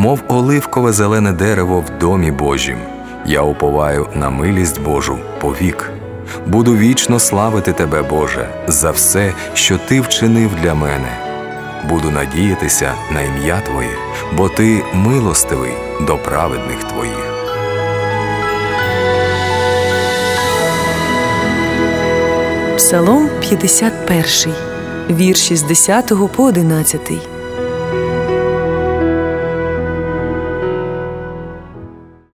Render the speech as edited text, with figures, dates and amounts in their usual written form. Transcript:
мов оливкове зелене дерево в домі Божім. Я уповаю на милість Божу повік. Буду вічно славити Тебе, Боже, за все, що Ти вчинив для мене. Буду надіятися на ім'я Твоє, бо Ти милостивий до праведних Твоїх. Псалом 51, вірші з 10 по 11.